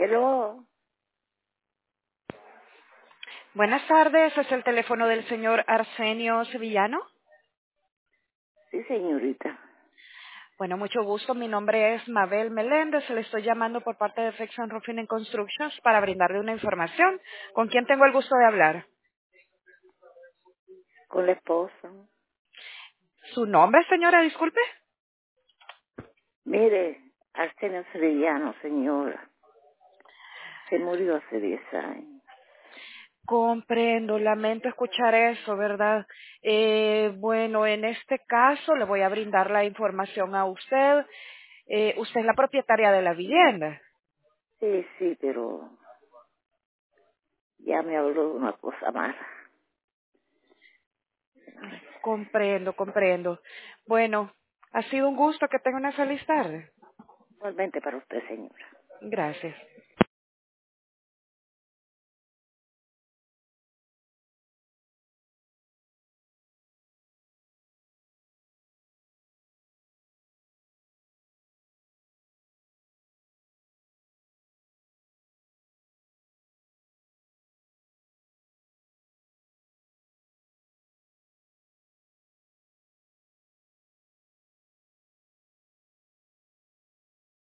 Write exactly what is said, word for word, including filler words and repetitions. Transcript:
Hello. Buenas tardes, es el teléfono del señor Arsenio Sevillano. Sí, señorita. Bueno, mucho gusto, mi nombre es Mabel Meléndez, le estoy llamando por parte de Flex and Roofing and Constructions para brindarle una información. ¿Con quién tengo el gusto de hablar? Con la esposa. ¿Su nombre, señora? Disculpe. Mire, Arsenio Sevillano, señora. Se murió hace diez años. Comprendo, lamento escuchar eso, ¿verdad? Eh, bueno, en este caso le voy a brindar la información a usted. Eh, usted es la propietaria de la vivienda. Sí, sí, pero ya me habló de una cosa mala. Comprendo, comprendo. Bueno, ha sido un gusto que tenga una feliz tarde. Igualmente para usted, señora. Gracias.